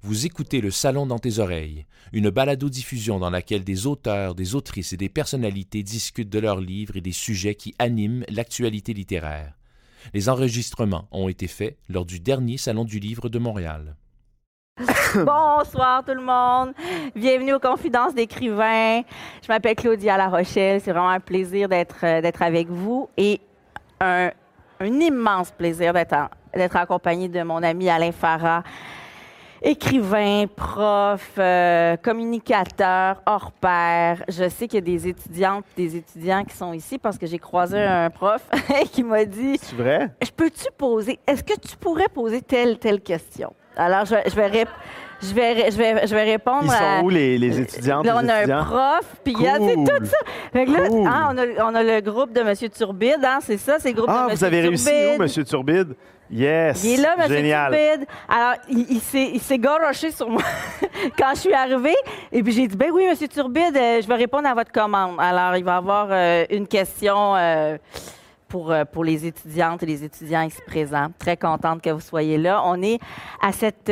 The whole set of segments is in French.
Vous écoutez Le Salon dans tes oreilles, une balado-diffusion dans laquelle des auteurs, des autrices et des personnalités discutent de leurs livres et des sujets qui animent l'actualité littéraire. Les enregistrements ont été faits lors du dernier Salon du livre de Montréal. Bonsoir tout le monde. Bienvenue aux Confidences d'écrivains. Je m'appelle Claudia La Rochelle. C'est vraiment un plaisir d'être avec vous et un immense plaisir d'être accompagnée de mon ami Alain Farah, écrivain, prof, communicateur, hors pair. Je sais qu'il y a des étudiantes, des étudiants qui sont ici parce que j'ai croisé un prof qui m'a dit... C'est vrai? Est-ce que tu pourrais poser telle question? Alors, je vais répondre. Ils sont où les étudiantes? Là, on a étudiants? Un prof, puis cool. c'est tout ça. Fait que là, cool. on a le groupe de M. Turbide, c'est ça, c'est le groupe de M. Turbide. Vous avez réussi où, M. Turbide? Yes! Il est là, M. Génial. Turbide. Alors, il s'est goroché sur moi quand je suis arrivée. Et puis, j'ai dit, ben oui, M. Turbide, je vais répondre à votre commande. Alors, il va y avoir une question... Pour les étudiantes et les étudiants ici présents. Très contente que vous soyez là. On est à cette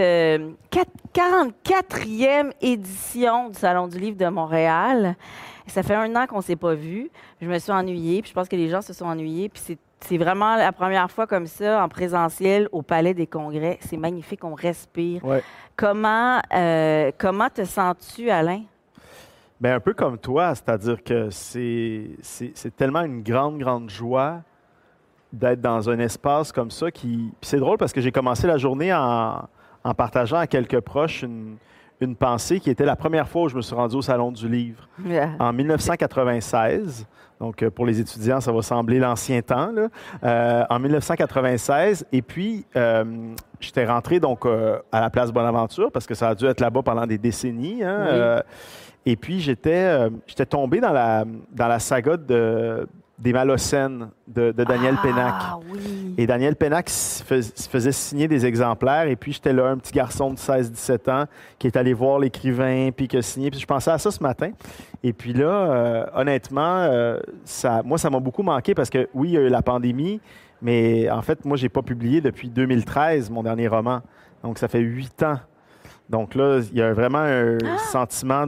44e édition du Salon du livre de Montréal. Ça fait 1 an qu'on ne s'est pas vus. Je me suis ennuyée, puis je pense que les gens se sont ennuyés. Puis c'est vraiment la première fois comme ça, en présentiel, au Palais des Congrès. C'est magnifique, on respire. Ouais. Comment te sens-tu, Alain? Bien, un peu comme toi, c'est-à-dire que c'est tellement une grande joie d'être dans un espace comme ça. Puis c'est drôle parce que j'ai commencé la journée en partageant à quelques proches une pensée qui était la première fois où je me suis rendu au Salon du livre. En 1996. Donc, pour les étudiants, ça va sembler l'ancien temps, là. En 1996. Et puis, j'étais rentré donc à la place Bonaventure parce que ça a dû être là-bas pendant des décennies. Hein, oui. Et puis, j'étais tombé dans la saga des Malocènes de Daniel Pénac. Oui. Et Daniel Pénac se faisait signer des exemplaires. Et puis, j'étais là, un petit garçon de 16-17 ans qui est allé voir l'écrivain, puis qui a signé. Puis, je pensais à ça ce matin. Et puis là, honnêtement, moi, ça m'a beaucoup manqué parce que, oui, il y a eu la pandémie, mais en fait, moi, je n'ai pas publié depuis 2013 mon dernier roman. Donc, ça fait 8 ans. Donc là, il y a vraiment un sentiment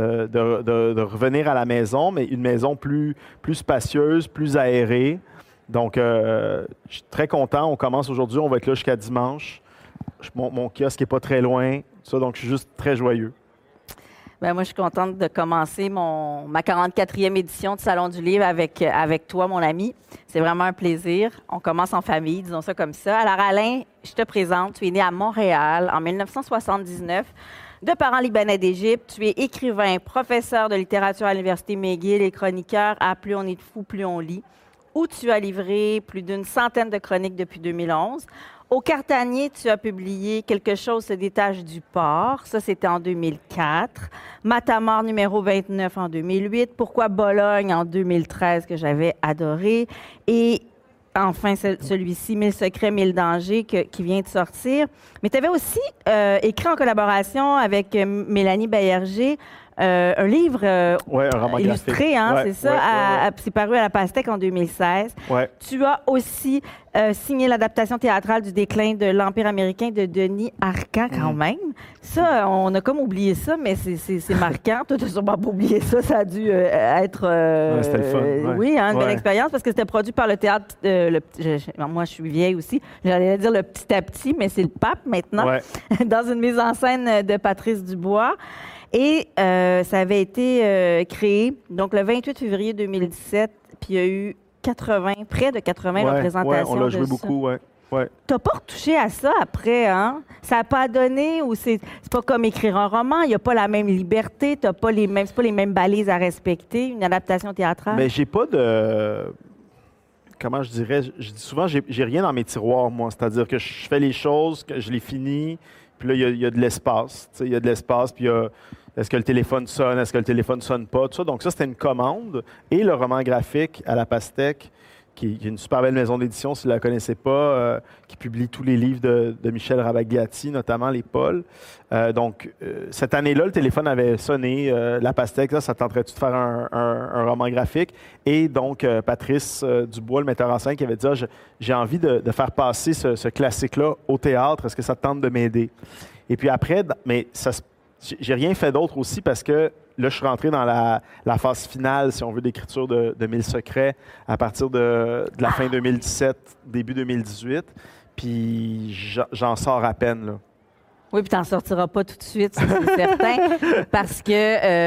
de revenir à la maison, mais une maison plus spacieuse, plus aérée. Donc, je suis très content. On commence aujourd'hui, on va être là jusqu'à dimanche. Mon kiosque n'est pas très loin, ça, donc je suis juste très joyeux. Bien, moi, je suis contente de commencer ma 44e édition du Salon du livre avec toi, mon ami. C'est vraiment un plaisir. On commence en famille, disons ça comme ça. Alors, Alain, je te présente. Tu es né à Montréal en 1979, de parents libanais d'Égypte. Tu es écrivain, professeur de littérature à l'Université McGill et chroniqueur à Plus on est de fou, plus on lit, où tu as livré plus d'une centaine de chroniques depuis 2011. Au Cartanier, tu as publié Quelque chose se détache du port. Ça, c'était en 2004. Matamor numéro 29 en 2008. Pourquoi Bologne en 2013, que j'avais adoré. Et enfin, celui-ci, 1000 secrets, 1000 dangers, qui vient de sortir. Mais tu avais aussi écrit en collaboration avec Mélanie Baillarger un livre un roman illustré, c'est ça, c'est paru à la Pastèque en 2016. Ouais. Tu as aussi signé l'adaptation théâtrale du déclin de l'Empire américain de Denis Arcand, quand même. Ça, on a comme oublié ça, mais c'est marquant. Toi, tu n'as sûrement pas oublié ça. Ça a dû être... c'était le fun. Oui, une belle expérience, parce que c'était produit par le théâtre... moi, je suis vieille aussi. J'allais dire le Petit à Petit, mais c'est le Pape maintenant, dans une mise en scène de Patrice Dubois. Et ça avait été créé, donc, le 28 février 2017, puis il y a eu près de 80 représentations. On l'a joué beaucoup, ouais. Tu n'as pas retouché à ça après, hein? Ça n'a pas donné, ou c'est pas comme écrire un roman, il n'y a pas la même liberté, c'est pas les mêmes balises à respecter, une adaptation théâtrale? Mais j'ai pas de... Comment je dirais? Je dis souvent, j'ai rien dans mes tiroirs, moi. C'est-à-dire que je fais les choses, que je les finis, puis là, il y a de l'espace. Il y a de l'espace, puis est-ce que le téléphone sonne? Est-ce que le téléphone sonne pas? Tout ça. Donc ça, c'était une commande. Et le roman graphique à la Pastèque, qui est une super belle maison d'édition, si vous ne la connaissez pas, qui publie tous les livres de Michel Ravagliati, notamment les Pauls. Donc, cette année-là, le téléphone avait sonné, La Pastèque, ça tenterait-tu de faire un roman graphique? Et donc, Patrice Dubois, le metteur en scène, qui avait dit j'ai envie de faire passer ce classique-là au théâtre, est-ce que ça te tente de m'aider? Et puis après, mais j'ai rien fait d'autre aussi parce que là, je suis rentré dans la phase finale, si on veut, d'écriture de 1000 secrets à partir de la fin 2017, début 2018. Puis j'en sors à peine, là. Oui, puis tu n'en sortiras pas tout de suite, ça, c'est certain, parce que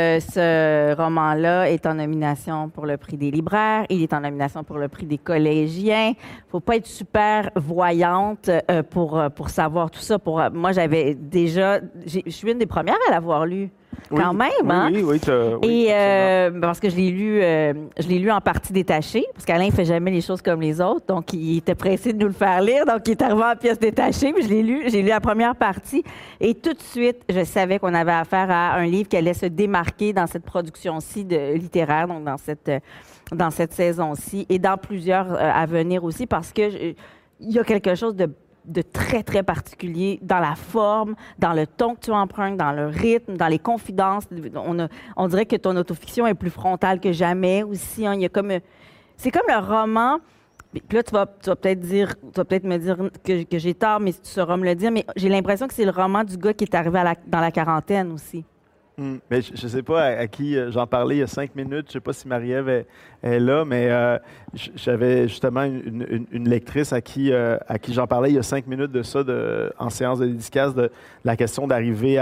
ce roman-là est en nomination pour le prix des libraires, il est en nomination pour le prix des collégiens. Faut pas être super voyante pour savoir tout ça. Moi, j'avais déjà... Je suis une des premières à l'avoir lu. Quand même, hein? Oui. Et parce que je l'ai lu en partie détachée, parce qu'Alain ne fait jamais les choses comme les autres, donc il était pressé de nous le faire lire, donc il est arrivé en pièce détachée, puis j'ai lu la première partie, et tout de suite, je savais qu'on avait affaire à un livre qui allait se démarquer dans cette production-ci littéraire, donc dans cette saison-ci, et dans plusieurs à venir aussi, parce que il y a quelque chose de très, très particulier dans la forme, dans le ton que tu empruntes, dans le rythme, dans les confidences. On dirait que ton autofiction est plus frontale que jamais aussi. Hein. C'est comme le roman. Puis là, tu vas peut-être me dire que j'ai tort, mais tu sauras me le dire. Mais j'ai l'impression que c'est le roman du gars qui est arrivé dans la quarantaine aussi. Mais je ne sais pas à qui j'en parlais il y a 5 minutes. Je ne sais pas si Marie-Ève est là, mais j'avais justement une lectrice à qui j'en parlais il y a 5 minutes de ça, en séance de dédicace, de la question d'arriver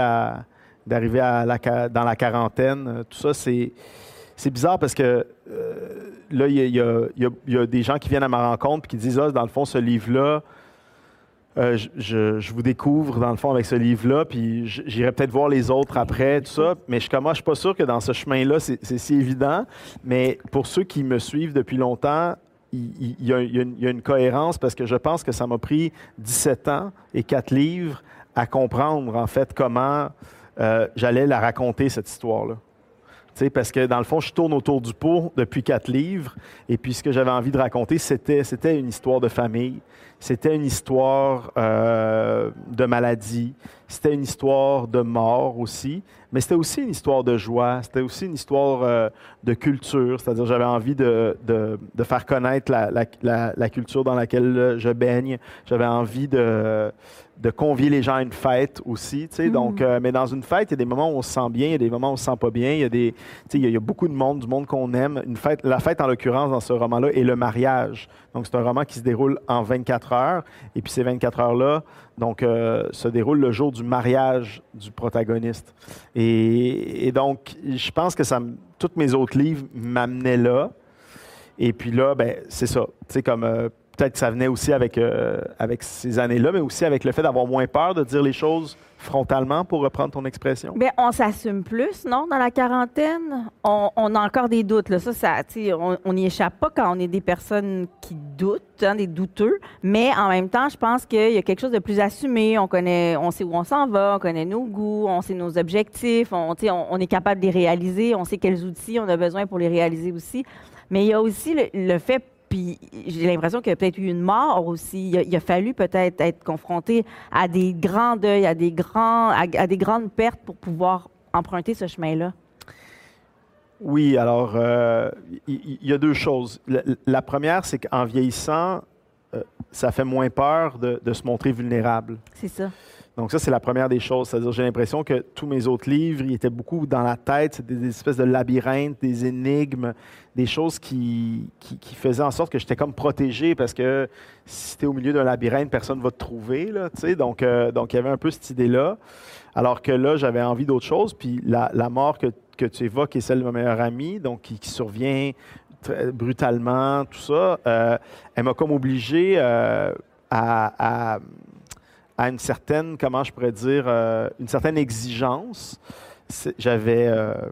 dans la quarantaine. Tout ça, c'est bizarre parce que là, il y a des gens qui viennent à ma rencontre et qui disent, dans le fond, ce livre-là, je vous découvre, dans le fond, avec ce livre-là, puis j'irai peut-être voir les autres après, tout ça. Mais je ne suis pas sûr que dans ce chemin-là, c'est si évident. Mais pour ceux qui me suivent depuis longtemps, il y a une cohérence parce que je pense que ça m'a pris 17 ans et 4 livres à comprendre, en fait, comment j'allais la raconter, cette histoire-là. Parce que, dans le fond, je tourne autour du pot depuis 4 livres. Et puis, ce que j'avais envie de raconter, c'était une histoire de famille. C'était une histoire de maladie. C'était une histoire de mort aussi. Mais c'était aussi une histoire de joie. C'était aussi une histoire de culture. C'est-à-dire, j'avais envie de faire connaître la culture dans laquelle je baigne. J'avais envie de convier les gens à une fête aussi, tu sais. Donc, mais dans une fête, il y a des moments où on se sent bien, il y a des moments où on se sent pas bien. Il y a beaucoup de monde, du monde qu'on aime. La fête, en l'occurrence, dans ce roman-là, est le mariage. Donc, c'est un roman qui se déroule en 24 heures. Et puis, ces 24 heures-là, donc, se déroulent le jour du mariage du protagoniste. Et donc, je pense que tous mes autres livres m'amenaient là. Et puis là, ben, c'est ça. Tu sais, comme... peut-être que ça venait aussi avec ces années-là, mais aussi avec le fait d'avoir moins peur de dire les choses frontalement, pour reprendre ton expression. Bien, on s'assume plus, non, dans la quarantaine? On a encore des doutes. Là. On n'y échappe pas quand on est des personnes qui doutent, hein, des douteux, mais en même temps, je pense qu'il y a quelque chose de plus assumé. On sait où on s'en va, on connaît nos goûts, on sait nos objectifs, on est capable de les réaliser, on sait quels outils on a besoin pour les réaliser aussi. Mais il y a aussi le fait. Puis j'ai l'impression qu'il y a peut-être eu une mort aussi. Il a fallu peut-être être confronté à des grands deuils, à des grandes pertes pour pouvoir emprunter ce chemin-là. Oui, alors, il y a 2 choses. La première, c'est qu'en vieillissant, ça fait moins peur de se montrer vulnérable. C'est ça. Donc ça, c'est la première des choses. C'est-à-dire, j'ai l'impression que tous mes autres livres, ils étaient beaucoup dans la tête. C'était des espèces de labyrinthes, des énigmes, des choses qui faisaient en sorte que j'étais comme protégé parce que si tu es au milieu d'un labyrinthe, personne ne va te trouver. Là, donc, il y avait un peu cette idée-là. Alors que là, j'avais envie d'autre chose. Puis la mort que tu évoques est celle de ma meilleure amie, donc qui survient très brutalement, tout ça. Elle m'a comme obligé à une certaine, comment je pourrais dire, une certaine exigence. J'avais,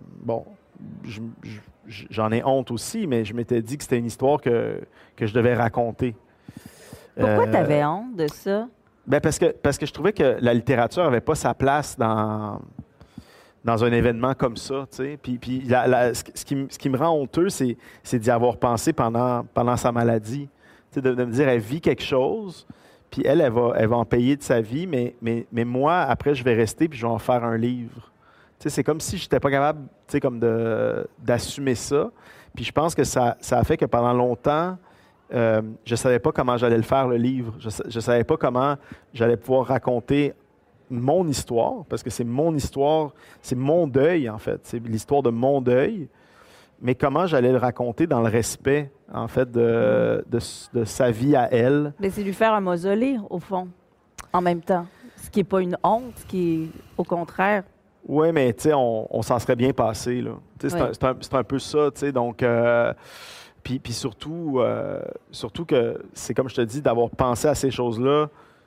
j'en ai honte aussi, mais je m'étais dit que c'était une histoire que je devais raconter. Pourquoi tu avais honte de ça? Ben parce que je trouvais que la littérature n'avait pas sa place dans un événement comme ça, tu sais. Puis ce qui me rend honteux, c'est d'y avoir pensé pendant sa maladie. Tu sais, de me dire, elle vit quelque chose, puis elle va en payer de sa vie, mais moi, après, je vais rester, puis je vais en faire un livre. Tu sais, c'est comme si je n'étais pas capable, tu sais, comme d'assumer ça. Puis je pense que ça a fait que pendant longtemps, je ne savais pas comment j'allais le faire, le livre. Je ne savais pas comment j'allais pouvoir raconter mon histoire, parce que c'est mon histoire, c'est mon deuil, en fait. C'est l'histoire de mon deuil. Mais comment j'allais le raconter dans le respect, en fait, de sa vie à elle. Mais c'est lui faire un mausolée, au fond, en même temps. Ce qui n'est pas une honte, ce qui est au contraire. Oui, mais tu sais, on s'en serait bien passé, là. Tu sais, c'est un peu ça, tu sais. Donc, puis surtout que c'est comme je te dis, d'avoir pensé à ces choses-là,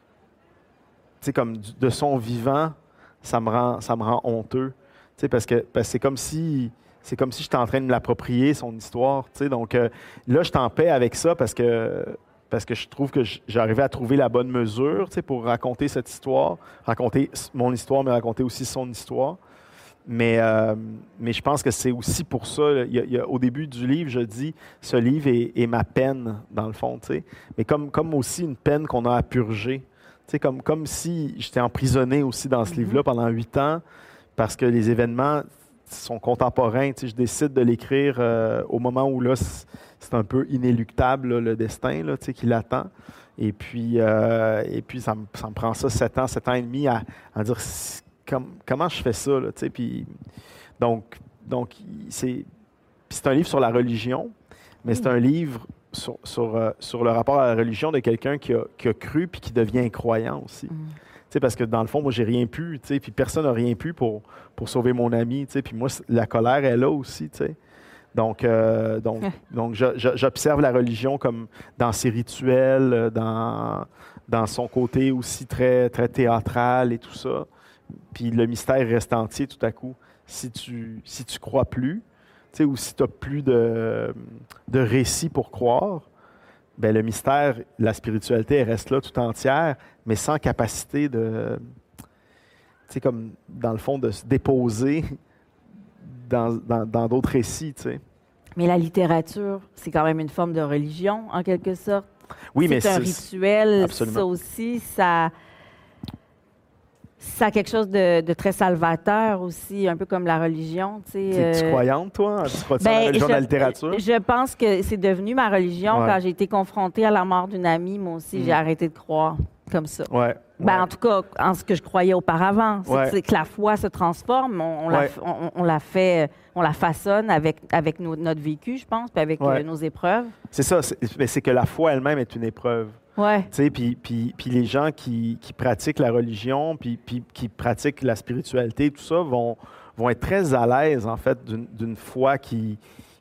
tu sais, comme de son vivant, ça me rend honteux. Tu sais, parce que c'est comme si j'étais en train de me l'approprier, son histoire. Tu sais. Donc là, je suis en paix avec ça parce que je trouve que j'arrivais à trouver la bonne mesure, tu sais, pour raconter cette histoire, raconter mon histoire, mais raconter aussi son histoire. Mais je pense que c'est aussi pour ça, au début du livre, je dis, ce livre est ma peine, dans le fond, tu sais. Mais comme aussi une peine qu'on a à purger. Tu sais, comme si j'étais emprisonné aussi dans ce livre-là pendant 8 ans, parce que les événements sont contemporains. Tu sais, je décide de l'écrire au moment où là, c'est un peu inéluctable, là, le destin là, tu sais, qui l'attend. Et puis ça me prend ça 7 ans et demi à dire comment je fais ça. Là, tu sais, puis, donc c'est un livre sur la religion, mais c'est un livre sur le rapport à la religion de quelqu'un qui a cru puis qui devient croyant aussi. Tu sais, parce que dans le fond, moi, j'ai rien pu, tu sais, puis personne n'a rien pu pour sauver mon ami, tu sais, puis moi, la colère est là aussi, tu sais. Donc j'observe la religion comme dans ses rituels, dans son côté aussi très, très théâtral et tout ça. Puis le mystère reste entier tout à coup. Si tu crois plus, tu sais, ou si tu n'as plus de récit pour croire, ben le mystère, la spiritualité, elle reste là tout entière, mais sans capacité de, tu sais, comme dans le fond, de se déposer dans d'autres récits, tu sais. Mais la littérature, c'est quand même une forme de religion, en quelque sorte. Oui, mais c'est un rituel, absolument. Ça aussi, ça a quelque chose de très salvateur aussi, un peu comme la religion. Es-tu croyante, toi? Tu crois-tu à la religion de la littérature? Je pense que c'est devenu ma religion. Ouais. Quand j'ai été confrontée à la mort d'une amie, moi aussi, j'ai arrêté de croire comme ça. Ouais. En tout cas, en ce que je croyais auparavant. C'est que la foi se transforme, on la façonne avec notre vécu, je pense, puis avec nos épreuves. C'est ça, c'est que la foi elle-même est une épreuve. Ouais. Tu sais, puis les gens qui pratiquent la religion, puis qui pratiquent la spiritualité, tout ça, vont être très à l'aise, en fait, d'une foi qui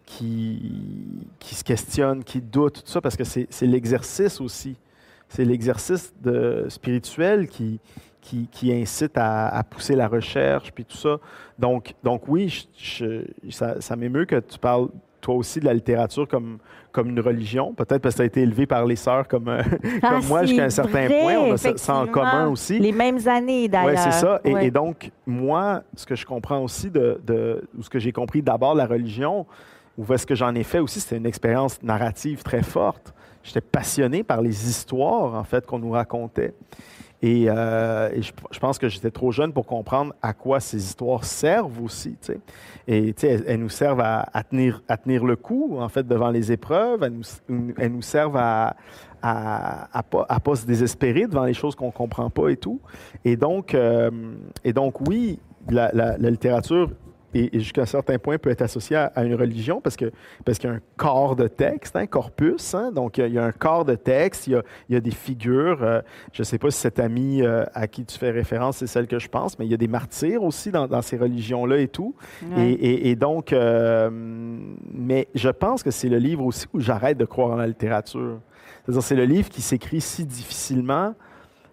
se questionne, qui doute, tout ça, parce que c'est l'exercice aussi. C'est l'exercice spirituel qui incite à pousser la recherche, puis tout ça. Donc oui, ça m'émeut que tu parles, toi aussi, de la littérature comme une religion. Peut-être parce que tu as été élevé par les sœurs comme moi jusqu'à un certain point. On a ça en commun aussi. Les mêmes années, d'ailleurs. Oui, c'est ça. Et donc, moi, ce que je comprends aussi ou ce que j'ai compris d'abord de la religion, ou ce que j'en ai fait aussi, c'était une expérience narrative très forte. J'étais passionné par les histoires, en fait, qu'on nous racontait. Et je pense que j'étais trop jeune pour comprendre à quoi ces histoires servent aussi, tu sais. Et tu sais, elles nous servent à tenir le coup, en fait, devant les épreuves. Elles nous servent à pas se désespérer devant les choses qu'on ne comprend pas et tout. Et donc oui, la littérature, et jusqu'à un certain point, peut être associé à une religion parce qu'il y a un corps de texte, un corpus. Hein, donc, il y a un corps de texte, il y a des figures. Je ne sais pas si cette amie à qui tu fais référence, c'est celle que je pense, mais il y a des martyrs aussi dans ces religions-là et tout. Ouais. Et donc, mais je pense que c'est le livre aussi où j'arrête de croire en la littérature. C'est-à-dire, c'est le livre qui s'écrit si difficilement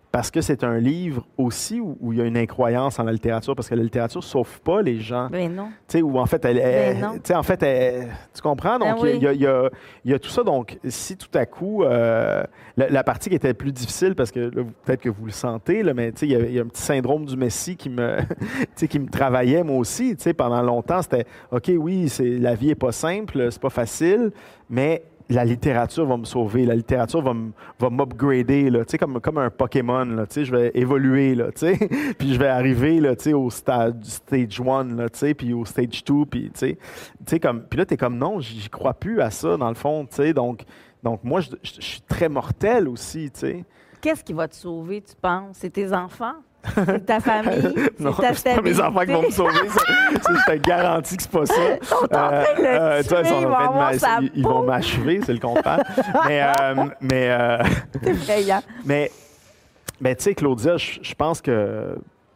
parce que c'est un livre aussi où il y a une incroyance en la littérature, parce que la littérature ne sauve pas les gens. Ben non. Tu sais, où en fait, tu comprends? Donc, Ben oui. il y a tout ça. Donc, si tout à coup, la partie qui était plus difficile, parce que là, peut-être que vous le sentez, là, mais tu sais, il y a un petit syndrome du Messie qui me, qui me travaillait moi aussi. Tu sais, pendant longtemps, c'était, OK, oui, la vie n'est pas simple, c'est pas facile, mais la littérature va me sauver, la littérature va m'upgrader, là, comme un Pokémon. Là, je vais évoluer, là, puis je vais arriver là, au stage 1, là, puis au stage 2. Puis là, tu es comme non, j'y crois plus à ça, dans le fond. Donc moi, je suis très mortel aussi. T'sais. Qu'est-ce qui va te sauver, tu penses? C'est tes enfants? C'est ta famille? Non, c'est ta c'est pas mes enfants qui vont me sauver. Je te garantis que c'est pas ça. Ils vont m'achever, c'est le contraire. C'est effrayant. Mais tu sais, Claudia, je pense que...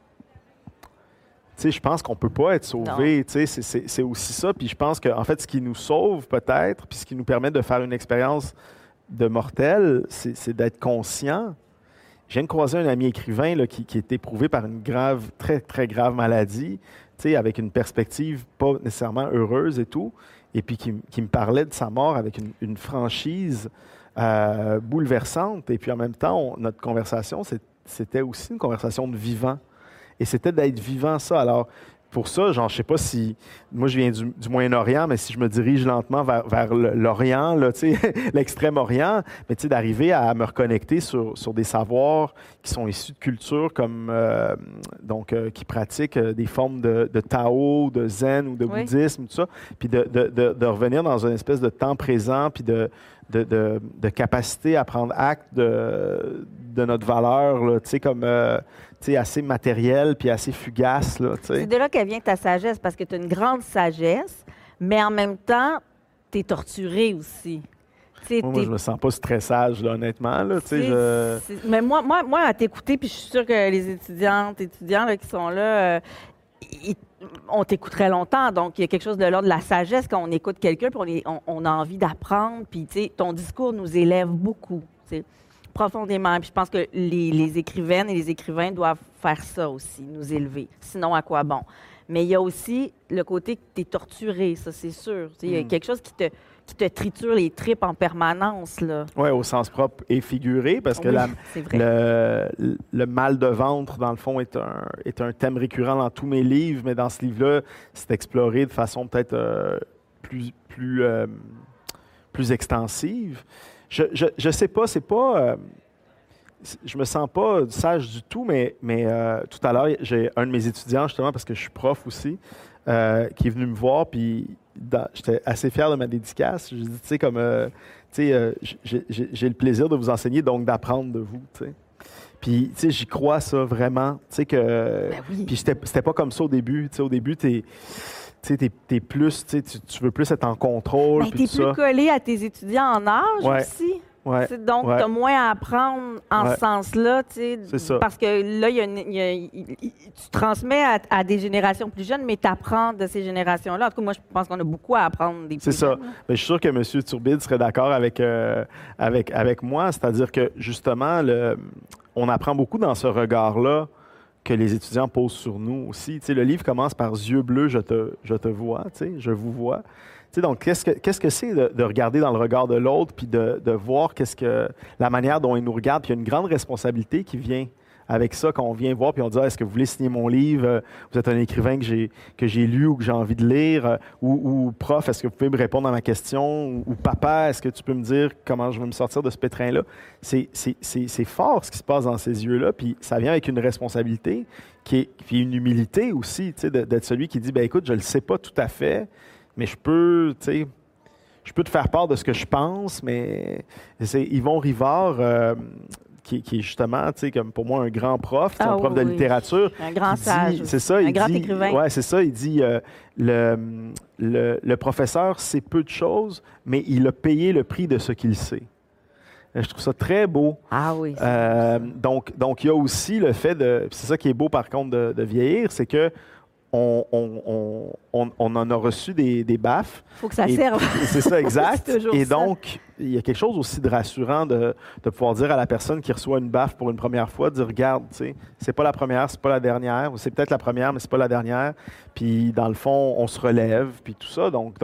je pense qu'on peut pas être sauvé. C'est aussi ça. Puis je pense que, en fait, ce qui nous sauve peut-être, puis ce qui nous permet de faire une expérience de mortel, c'est d'être conscient. Je viens de croiser un ami écrivain là, qui est éprouvé par une très, très grave maladie, avec une perspective pas nécessairement heureuse et tout, et puis qui me parlait de sa mort avec une franchise bouleversante. Et puis en même temps, notre conversation, c'était aussi une conversation de vivant. Et c'était d'être vivant, ça. Alors, pour ça, je sais pas si... Moi, je viens du Moyen-Orient, mais si je me dirige lentement vers l'Orient, là, l'Extrême-Orient, mais d'arriver à me reconnecter sur des savoirs qui sont issus de cultures comme... qui pratiquent des formes de Tao, de Zen ou de bouddhisme, tout ça, puis de revenir dans une espèce de temps présent, puis de capacité à prendre acte de notre valeur, là, comme... assez matériel puis assez fugace. Là, c'est de là qu'elle vient ta sagesse, parce que tu as une grande sagesse, mais en même temps, tu es torturé aussi. Moi, je me sens pas stressage, là, honnêtement. Là, Mais moi, à t'écouter, puis je suis sûre que les étudiants là, qui sont là, on t'écouterait longtemps. Donc, il y a quelque chose de l'ordre de la sagesse quand on écoute quelqu'un, puis on a envie d'apprendre. Puis, ton discours nous élève beaucoup. T'sais. Profondément. Puis je pense que les écrivaines et les écrivains doivent faire ça aussi, nous élever. Sinon, à quoi bon? Mais il y a aussi le côté que tu es torturé, ça, c'est sûr. Il y a quelque chose qui te triture les tripes en permanence. Oui, au sens propre et figuré, parce que le mal de ventre, dans le fond, est un thème récurrent dans tous mes livres, mais dans ce livre-là, c'est exploré de façon peut-être plus extensive. Je sais pas, c'est pas... je me sens pas sage du tout, mais tout à l'heure, j'ai un de mes étudiants, justement, parce que je suis prof aussi, qui est venu me voir, puis j'étais assez fier de ma dédicace. Je dis, j'ai le plaisir de vous enseigner, donc d'apprendre de vous, tu sais. Puis, tu sais, j'y crois ça, vraiment, tu sais, que... Ben oui. Puis c'était pas comme ça au début, tu sais, au début, t'es plus, tu veux plus être en contrôle. Tu es plus collé à tes étudiants en âge aussi. Ouais. Donc, tu as moins à apprendre en ce sens-là. C'est ça. Parce que là, tu transmets à des générations plus jeunes, mais tu apprends de ces générations-là. En tout cas, moi, je pense qu'on a beaucoup à apprendre des plus jeunes. C'est ça. Mais je suis sûr que M. Turbide serait d'accord avec moi. C'est-à-dire que, justement, on apprend beaucoup dans ce regard-là que les étudiants posent sur nous aussi. Le livre commence par « Yeux bleus, je te vois », je vous vois. Donc, qu'est-ce que c'est de regarder dans le regard de l'autre puis de voir la manière dont il nous regarde. Puis il y a une grande responsabilité qui vient avec ça quand on vient voir puis on dit « Est-ce que vous voulez signer mon livre? Vous êtes un écrivain que j'ai lu ou que j'ai envie de lire. Ou prof, est-ce que vous pouvez me répondre à ma question? Ou papa, est-ce que tu peux me dire comment je vais me sortir de ce pétrin-là? » C'est fort ce qui se passe dans ces yeux-là, puis ça vient avec une responsabilité qui est une humilité aussi, d'être celui qui dit « Écoute, je ne le sais pas tout à fait, mais je peux te faire part de ce que je pense. » Mais c'est Yvon Rivard, qui est justement, comme pour moi, un grand prof, un prof de littérature. Un grand sage. C'est ça, un grand écrivain. Oui, c'est ça. Il dit le professeur sait peu de choses, mais il a payé le prix de ce qu'il sait. Je trouve ça très beau. Ah oui. Donc, il y a aussi le fait de... C'est ça qui est beau, par contre, de vieillir, c'est que on en a reçu des baffes. Il faut que ça serve. C'est ça, exact. C'est toujours Et ça. donc, il y a quelque chose aussi de rassurant de pouvoir dire à la personne qui reçoit une baffe pour une première fois, de dire, regarde, tu sais, c'est pas la première, c'est pas la dernière, ou c'est peut-être la première, mais c'est pas la dernière. Puis, dans le fond, on se relève, puis tout ça. Donc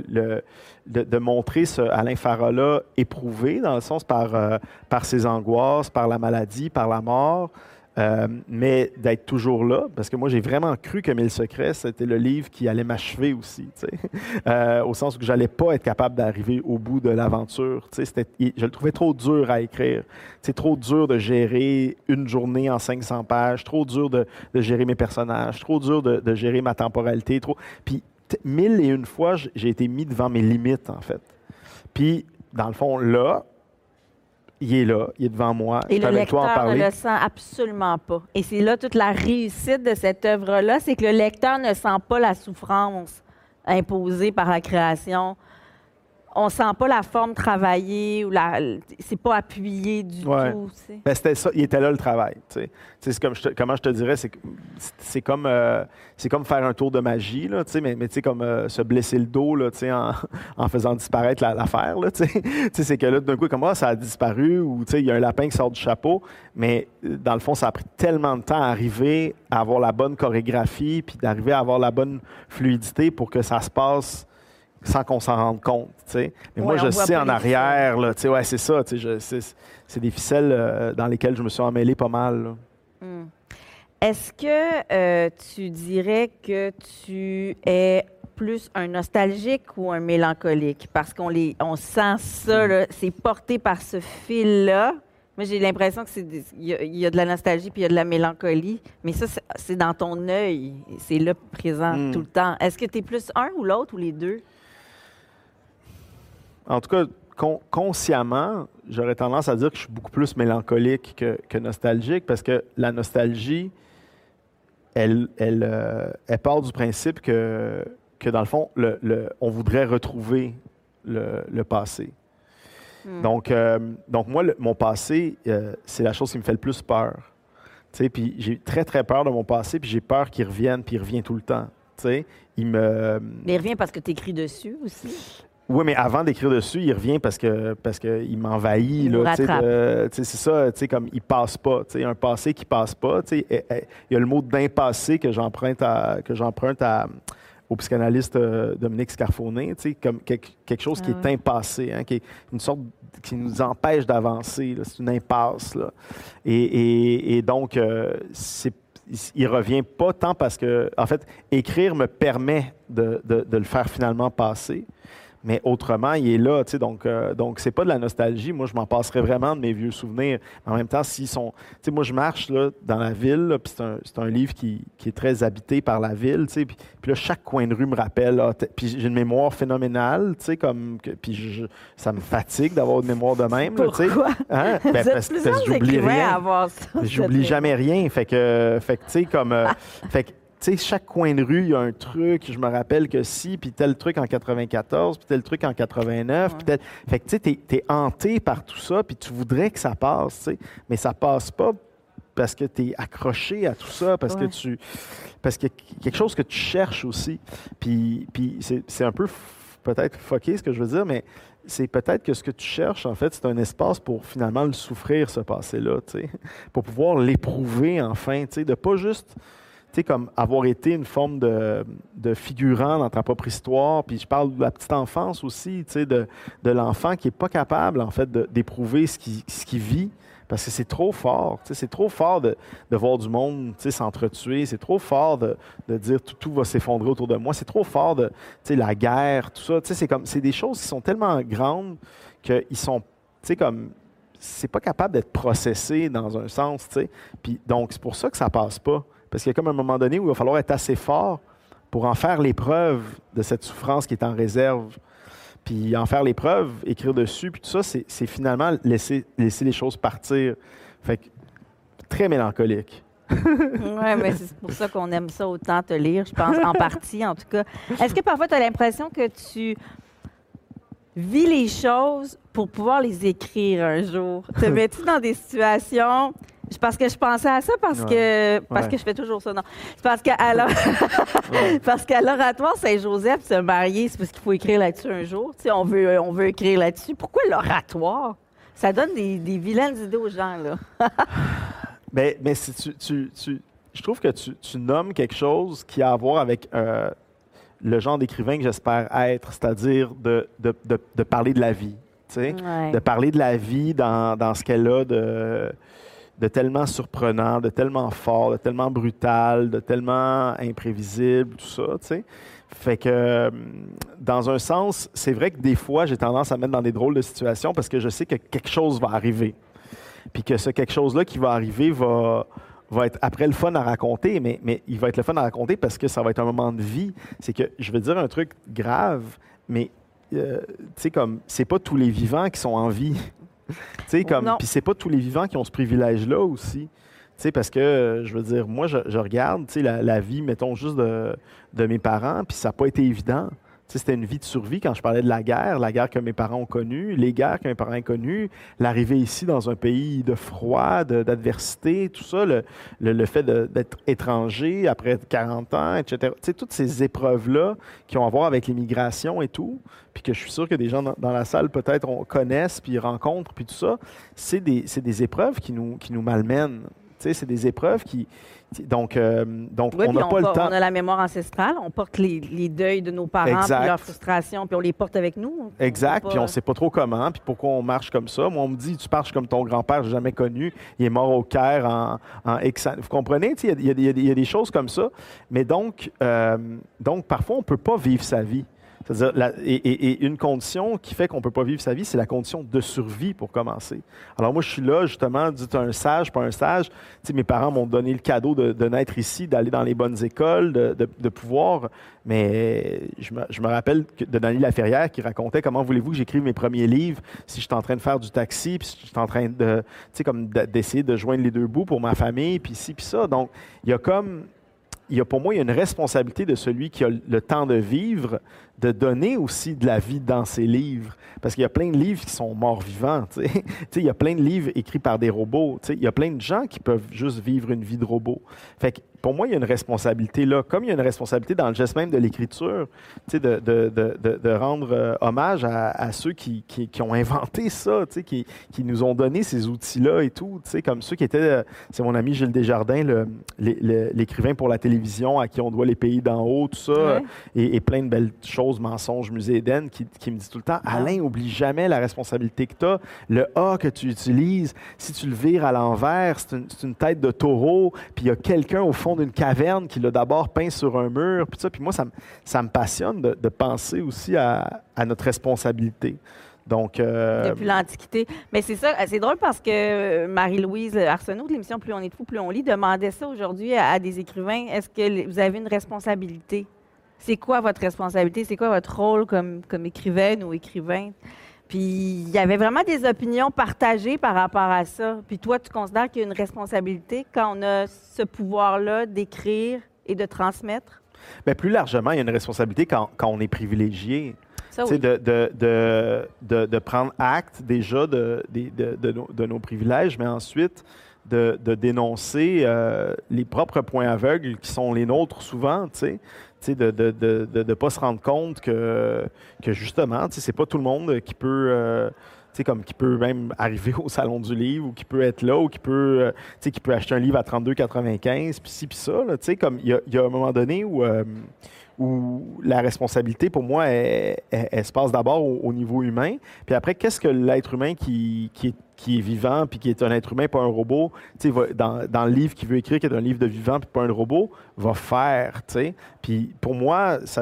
de montrer ce Alain Farah-là éprouvé, dans le sens par ses angoisses, par la maladie, par la mort, mais d'être toujours là, parce que moi, j'ai vraiment cru que Mille secrets, c'était le livre qui allait m'achever aussi, tu sais, au sens où j'allais pas être capable d'arriver au bout de l'aventure. Tu sais, je le trouvais trop dur à écrire. C'est trop dur de gérer une journée en 500 pages, trop dur de gérer mes personnages, trop dur de gérer ma temporalité. Puis, 1001 fois, j'ai été mis devant mes limites, en fait. Puis, dans le fond, là, il est devant moi. Et le avec toi en lecteur ne parler. le sent absolument pas. Et c'est là toute la réussite de cette œuvre-là, c'est que le lecteur ne sent pas la souffrance imposée par la création. On sent pas la forme travaillée ou c'est pas appuyé du Ouais. tout. Tu sais. Ben, c'était ça, il était là le travail. Tu sais. C'est comme comment je te dirais, c'est comme faire un tour de magie, là, tu sais, mais tu sais, comme se blesser le dos là, tu sais, en faisant disparaître l'affaire. Là, tu sais. Tu sais, c'est que là, d'un coup, comme ça a disparu, ou tu sais, il y a un lapin qui sort du chapeau, mais dans le fond, ça a pris tellement de temps à arriver à avoir la bonne chorégraphie, puis d'arriver à avoir la bonne fluidité pour que ça se passe sans qu'on s'en rende compte, tu sais. Mais moi, Ouais, je on voit sais pas en les arrière, là, tu sais, ouais, c'est ça, tu sais, c'est des ficelles dans lesquelles je me suis emmêlé pas mal, là. Est-ce que tu dirais que tu es plus un nostalgique ou un mélancolique? Parce qu'on sent ça, là, c'est porté par ce fil-là. Moi, j'ai l'impression que il y a de la nostalgie puis il y a de la mélancolie, mais ça, c'est dans ton œil. C'est là présent tout le temps. Est-ce que tu es plus un ou l'autre ou les deux? En tout cas, consciemment, j'aurais tendance à dire que je suis beaucoup plus mélancolique que nostalgique, parce que la nostalgie, elle part du principe que dans le fond, on voudrait retrouver le passé. Donc moi, mon passé, c'est la chose qui me fait le plus peur. Tu sais, puis j'ai très, très peur de mon passé, puis j'ai peur qu'il revienne, puis il revient tout le temps. Tu sais, Mais il revient parce que tu écris dessus aussi. Oui, mais avant d'écrire dessus, il revient parce qu'il m'envahit. Il nous Là, rattrape. c'est ça, comme il passe pas. Un passé qui passe pas. Il y a le mot d'impassé que j'emprunte au psychanalyste Dominique Scarfonet, comme quelque chose qui est impassé, hein, qui est une sorte qui nous empêche d'avancer. Là. C'est une impasse. Là. Et donc, il revient pas tant parce que, en fait, écrire me permet de le faire finalement passer. Mais autrement, il est là, tu sais, donc c'est pas de la nostalgie. Moi, je m'en passerais vraiment de mes vieux souvenirs. En même temps, s'ils sont... Tu sais, moi, je marche là, dans la ville, là, puis c'est un livre qui est très habité par la ville, tu sais, puis là, chaque coin de rue me rappelle, puis j'ai une mémoire phénoménale, tu sais, puis ça me fatigue d'avoir une mémoire de même, là, tu sais. Pourquoi? Hein? Vous êtes Parce que plusieurs j'oublie écrivains rien. à avoir ça. J'oublie jamais rien. Fait que tu sais, comme... fait que, tu sais, chaque coin de rue, il y a un truc, je me rappelle que si, puis tel truc en 94, puis tel truc en 89, puis tel... Fait que, tu sais, t'es hanté par tout ça, puis tu voudrais que ça passe, tu sais, mais ça passe pas parce que t'es accroché à tout ça, parce que parce qu'il y a quelque chose que tu cherches aussi. Puis c'est un peu peut-être fucké ce que je veux dire, mais c'est peut-être que ce que tu cherches, en fait, c'est un espace pour finalement le souffrir, ce passé-là, tu sais, pour pouvoir l'éprouver enfin, tu sais, de pas juste... comme avoir été une forme de figurant dans ta propre histoire. Puis je parle de la petite enfance aussi, de l'enfant qui n'est pas capable, en fait, d'éprouver ce qu'il vit, parce que c'est trop fort. C'est trop fort de voir du monde s'entretuer. C'est trop fort de dire tout va s'effondrer autour de moi. C'est trop fort la guerre, tout ça. C'est des choses qui sont tellement grandes qu'ils sont, comme... c'est pas capable d'être processé dans un sens, tu sais. Puis donc, c'est pour ça que ça passe pas. Parce qu'il y a comme un moment donné où il va falloir être assez fort pour en faire l'épreuve de cette souffrance qui est en réserve. Puis en faire l'épreuve, écrire dessus, puis tout ça, c'est finalement laisser les choses partir. Fait que très mélancolique. Oui, mais c'est pour ça qu'on aime ça autant te lire, je pense, en partie en tout cas. Est-ce que parfois tu as l'impression que tu vis les choses pour pouvoir les écrire un jour? Te mets-tu dans des situations C'est parce que je pensais à ça, parce que je fais toujours ça, non. C'est parce qu'à l'Oratoire Saint-Joseph, se marier, c'est parce qu'il faut écrire là-dessus un jour. Tu sais, on veut écrire là-dessus. Pourquoi l'Oratoire? Ça donne des vilaines idées aux gens, là. Mais si je trouve que tu nommes quelque chose qui a à voir avec le genre d'écrivain que j'espère être, c'est-à-dire de parler de la vie, tu sais, de parler de la vie dans ce qu'elle a de tellement surprenant, de tellement fort, de tellement brutal, de tellement imprévisible, tout ça, tu sais. Fait que, dans un sens, c'est vrai que des fois, j'ai tendance à me mettre dans des drôles de situations parce que je sais que quelque chose va arriver. Puis que ce quelque chose-là qui va arriver va être après le fun à raconter, mais il va être le fun à raconter parce que ça va être un moment de vie. C'est que, je veux dire un truc grave, mais, tu sais, comme, c'est pas tous les vivants qui sont en vie. Tu sais, comme, puis c'est pas tous les vivants qui ont ce privilège-là aussi. Tu sais, parce que, je veux dire, moi, je regarde, tu sais, la vie, mettons, juste de mes parents, puis ça n'a pas été évident. Tu sais, c'était une vie de survie quand je parlais de la guerre que mes parents ont connue, les guerres que mes parents ont connues, l'arrivée ici dans un pays de froid, d'adversité, tout ça, le fait d'être étranger après 40 ans, etc. Tu sais, toutes ces épreuves-là qui ont à voir avec l'immigration et tout, puis que je suis sûr que des gens dans la salle peut-être connaissent, puis rencontrent, puis tout ça, c'est des épreuves qui nous malmènent. Tu sais, c'est des épreuves qui... Donc oui, on n'a pas le temps. On a la mémoire ancestrale, on porte les deuils de nos parents, puis leurs frustrations, puis on les porte avec nous. Exact, puis on ne sait pas trop comment, puis pourquoi on marche comme ça. Moi, on me dit, tu marches comme ton grand-père, je n'ai jamais connu. Il est mort au Caire en X ans. Vous comprenez? Il y a des choses comme ça. Mais donc parfois, on ne peut pas vivre sa vie. C'est-à-dire, et une condition qui fait qu'on ne peut pas vivre sa vie, c'est la condition de survie pour commencer. Alors moi, je suis là, justement, dites un sage, pas un sage. Tu sais, mes parents m'ont donné le cadeau de naître ici, d'aller dans les bonnes écoles, de pouvoir. Mais je me rappelle de Dany Laferrière qui racontait comment voulez-vous que j'écrive mes premiers livres si je suis en train de faire du taxi, puis si je suis en train d'essayer de joindre les deux bouts pour ma famille, puis ci, puis ça. Donc, pour moi, il y a une responsabilité de celui qui a le temps de vivre, de donner aussi de la vie dans ses livres. Parce qu'il y a plein de livres qui sont morts-vivants. Il y a plein de livres écrits par des robots. Il y a plein de gens qui peuvent juste vivre une vie de robot. Fait que pour moi, il y a une responsabilité là. Comme il y a une responsabilité dans le geste même de l'écriture, de rendre hommage à ceux qui ont inventé ça, qui nous ont donné ces outils-là et tout. Comme ceux qui étaient... c'est mon ami Gilles Desjardins, l'écrivain pour la télévision à qui on doit Les Pays d'en haut, tout ça, et plein de belles choses, mensonges, Musée Éden, qui me dit tout le temps, Alain, oublie jamais la responsabilité que tu as. Le A que tu utilises, si tu le vires à l'envers, c'est une tête de taureau, puis il y a quelqu'un au fond d'une caverne qui l'a d'abord peint sur un mur, puis ça. Puis moi, ça me passionne de penser aussi à notre responsabilité. Donc, depuis l'Antiquité. Mais c'est ça, c'est drôle parce que Marie-Louise Arsenault de l'émission Plus on est de fou, plus on lit demandait ça aujourd'hui à des écrivains. Est-ce que vous avez une responsabilité? C'est quoi votre responsabilité? C'est quoi votre rôle comme écrivaine ou écrivain? Puis il y avait vraiment des opinions partagées par rapport à ça. Puis toi, tu considères qu'il y a une responsabilité quand on a ce pouvoir-là d'écrire et de transmettre? Bien, plus largement, il y a une responsabilité quand on est privilégié. Ça, oui. De prendre acte déjà de nos privilèges, mais ensuite de dénoncer les propres points aveugles qui sont les nôtres souvent, tu sais, de ne pas se rendre compte que justement, c'est pas tout le monde qui peut... qui peut même arriver au Salon du Livre ou qui peut être là ou qui peut acheter un livre à 32,95 puis ci puis ça. Comme il y a un moment donné où la responsabilité, pour moi, elle se passe d'abord au niveau humain. Puis après, qu'est-ce que l'être humain qui est vivant puis qui est un être humain, pas un robot, dans le livre qu'il veut écrire, qui est un livre de vivant puis pas un robot, va faire, t'sais. Puis pour moi, ça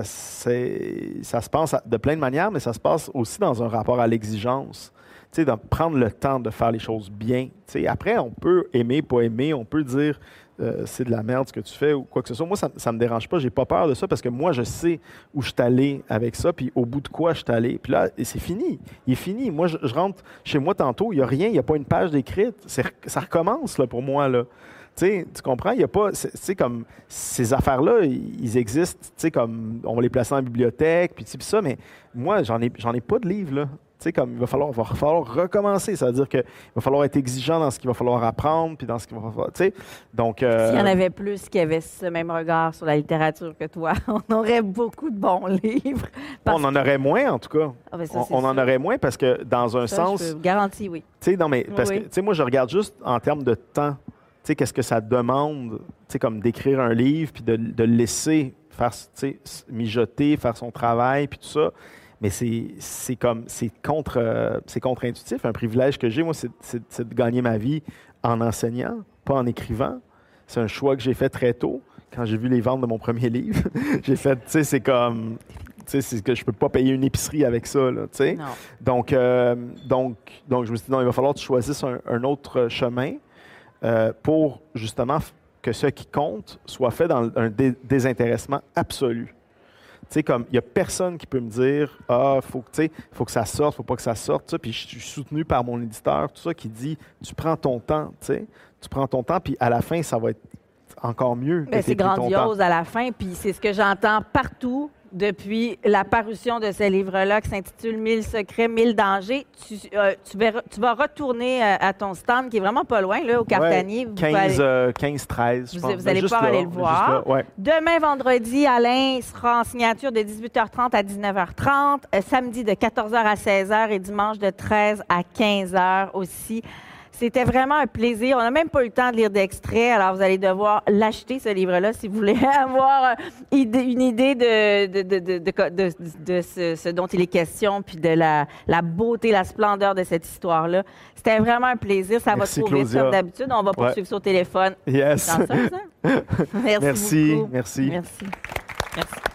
se passe de plein de manières, mais ça se passe aussi dans un rapport à l'exigence. De prendre le temps de faire les choses bien. Après, on peut aimer, pas aimer, on peut dire c'est de la merde ce que tu fais ou quoi que ce soit. Moi, ça ne me dérange pas, j'ai pas peur de ça parce que moi, je sais où je suis allé avec ça, puis au bout de quoi je suis allé. Puis là, c'est fini. Il est fini. Moi, je rentre chez moi tantôt, il n'y a rien, il n'y a pas une page d'écrite. Ça recommence là, pour moi. Là. Tu comprends? Il y a pas. C'est comme ces affaires-là, ils existent, comme on va les placer en bibliothèque, puis ça, mais moi, j'en ai pas de livre, là. Tu sais, comme il va falloir recommencer. Ça veut dire qu'il va falloir être exigeant dans ce qu'il va falloir apprendre, puis dans ce qu'il va falloir, tu sais. Donc, S'il y en avait plus qui avaient ce même regard sur la littérature que toi, on aurait beaucoup de bons livres. On en aurait moins, en tout cas. Ah, ben ça, On en aurait moins parce que, dans un ça, sens... je peux garantir, oui. Tu sais, non, mais parce Oui. que, tu sais, moi, je regarde juste en termes de temps. Tu sais, qu'est-ce que ça demande, tu sais, comme d'écrire un livre, puis de le laisser faire, tu sais, mijoter, faire son travail, puis tout ça. Mais c'est contre-intuitif. Un privilège que j'ai, moi, c'est de gagner ma vie en enseignant, pas en écrivant. C'est un choix que j'ai fait très tôt, quand j'ai vu les ventes de mon premier livre. J'ai fait, tu sais, c'est comme... Tu sais, c'est que je peux pas payer une épicerie avec ça, là, tu sais. Non. Donc, je me suis dit, non, il va falloir que tu choisisses un autre chemin pour, justement, que ce qui compte soit fait dans un désintéressement absolu. Tu sais, comme, il n'y a personne qui peut me dire, faut que ça sorte, faut pas que ça sorte, ça. Puis je suis soutenu par mon éditeur, tout ça, qui dit, tu prends ton temps, tu sais. Tu prends ton temps, puis à la fin, ça va être encore mieux. Ben, c'est grandiose à la fin, puis c'est ce que j'entends partout depuis la parution de ce livre-là qui s'intitule « 1000 secrets, 1000 dangers ». Tu vas retourner à ton stand qui est vraiment pas loin, là, au Cartanier. Ouais, 15-13, je pense. Vous allez pouvoir aller le voir. Là, ouais. Demain, vendredi, Alain sera en signature de 18h30 à 19h30, samedi de 14h à 16h et dimanche de 13 à 15h aussi. C'était vraiment un plaisir. On n'a même pas eu le temps de lire d'extrait, alors vous allez devoir l'acheter, ce livre-là, si vous voulez avoir une idée de ce dont il est question, puis de la beauté, la splendeur de cette histoire-là. C'était vraiment un plaisir. Ça Merci, va trop vite, Claudia. comme d'habitude. On va poursuivre ça au téléphone. Yes. Chanceuse, hein? Merci beaucoup. Merci. Merci. Merci.